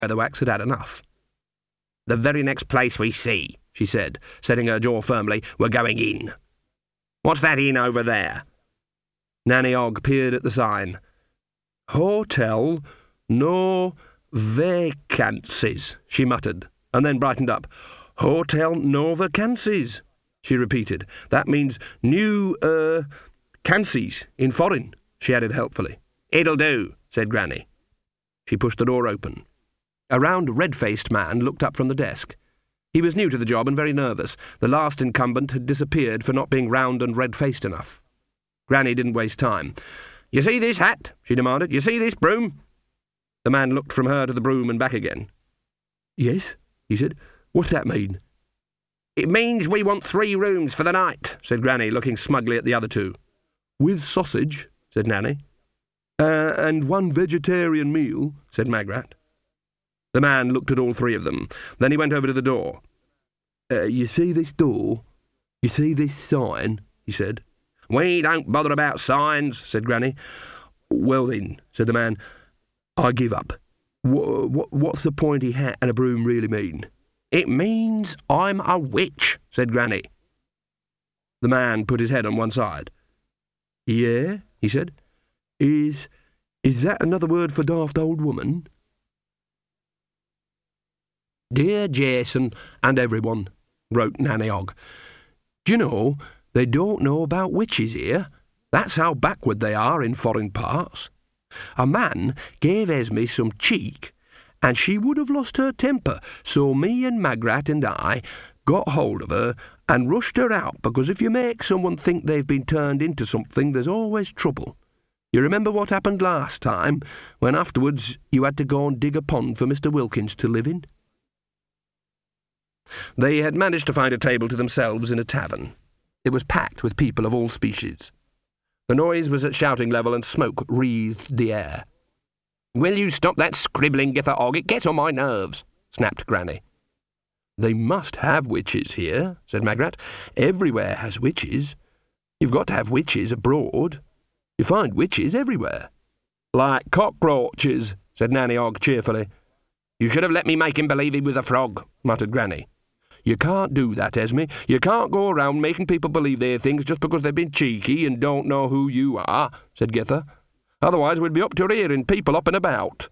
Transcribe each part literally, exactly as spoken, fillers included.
Weatherwax had had enough. "The very next place we see," she said, setting her jaw firmly, "we're going in. What's that inn over there?" Nanny Ogg peered at the sign. "Hotel No Vacancies," she muttered, and then brightened up. "Hotel No Vacancies," she repeated. "That means new, er, cancies in foreign," she added helpfully. "It'll do," said Granny. She pushed the door open. A round, red-faced man looked up from the desk. He was new to the job and very nervous. The last incumbent had disappeared for not being round and red-faced enough. Granny didn't waste time. "You see this hat?" she demanded. "You see this broom?" The man looked from her to the broom and back again. "Yes," he said. "What's that mean?" "It means we want three rooms for the night," said Granny, looking smugly at the other two. "With sausage," said Nanny. Uh, and one vegetarian meal," said Magrat. The man looked at all three of them. Then he went over to the door. Uh, you see this door? You see this sign?" he said. "We don't bother about signs," said Granny. "Well then," said the man, "I give up. What, what, what's the pointy hat and a broom really mean?" "It means I'm a witch," said Granny. The man put his head on one side. "Yeah?" he said. Is, is that another word for daft old woman?" "Dear Jason and everyone," wrote Nanny Ogg. "Do you know, they don't know about witches here. That's how backward they are in foreign parts. A man gave Esme some cheek, and she would have lost her temper, so me and Magrat and I got hold of her and rushed her out, because if you make someone think they've been turned into something, there's always trouble. You remember what happened last time, when afterwards you had to go and dig a pond for Mister Wilkins to live in?" They had managed to find a table to themselves in a tavern. It was packed with people of all species. The noise was at shouting level and smoke wreathed the air. "Will you stop that scribbling, Githa Ogg? It gets on my nerves," snapped Granny. "They must have witches here," said Magrat. "Everywhere has witches. You've got to have witches abroad. You find witches everywhere." "Like cockroaches," said Nanny Ogg cheerfully. "You should have let me make him believe he was a frog," muttered Granny. "You can't do that, Esme. You can't go around making people believe they're things just because they've been cheeky and don't know who you are," said Githa. "Otherwise we'd be up to here in people up and about."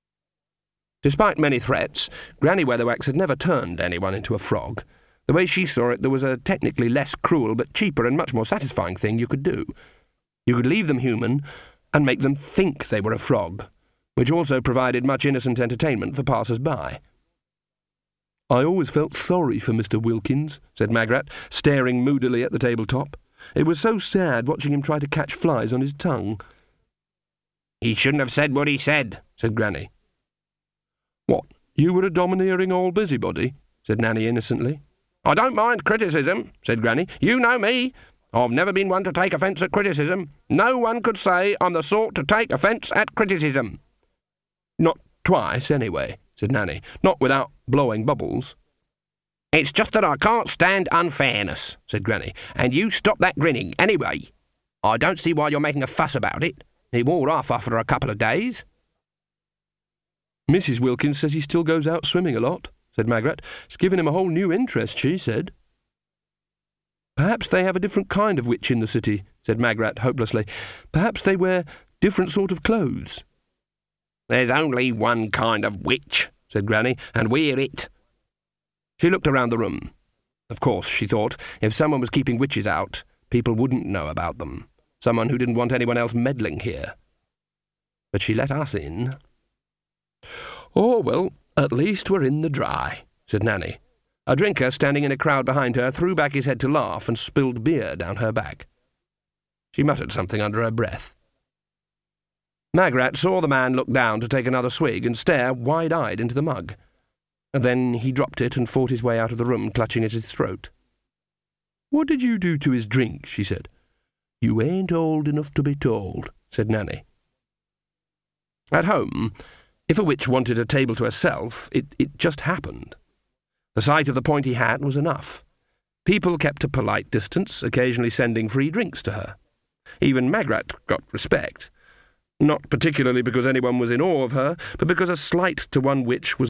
Despite many threats, Granny Weatherwax had never turned anyone into a frog. The way she saw it, there was a technically less cruel but cheaper and much more satisfying thing you could do. You could leave them human and make them think they were a frog, which also provided much innocent entertainment for passers-by. "I always felt sorry for Mister Wilkins," said Magrat, staring moodily at the tabletop. "It was so sad watching him try to catch flies on his tongue." "He shouldn't have said what he said," said Granny. "What, you were a domineering old busybody?" said Nanny innocently. "I don't mind criticism," said Granny. "You know me. I've never been one to take offence at criticism. No one could say I'm the sort to take offence at criticism." "Not twice, anyway," said Nanny. "Not without blowing bubbles." "It's just that I can't stand unfairness," said Granny. "And you stop that grinning, anyway. I don't see why you're making a fuss about it. It wore off after a couple of days." "Missus Wilkins says he still goes out swimming a lot," said Magrat. "It's given him a whole new interest, she said." "Perhaps they have a different kind of witch in the city," said Magrat hopelessly. "Perhaps they wear different sort of clothes." "There's only one kind of witch," said Granny, "and we're it." She looked around the room. Of course, she thought, if someone was keeping witches out, people wouldn't know about them. Someone who didn't want anyone else meddling here. But she let us in. "Oh, well, at least we're in the dry," said Nanny. A drinker standing in a crowd behind her threw back his head to laugh and spilled beer down her back. She muttered something under her breath. Magrat saw the man look down to take another swig and stare wide-eyed into the mug. And then he dropped it and fought his way out of the room, clutching at his throat. "What did you do to his drink?" she said. "You ain't old enough to be told," said Nanny. At home, if a witch wanted a table to herself, it, it just happened. The sight of the pointy hat was enough. People kept a polite distance, occasionally sending free drinks to her. Even Magrat got respect. not particularly because anyone was in awe of her, but because a slight to one witch was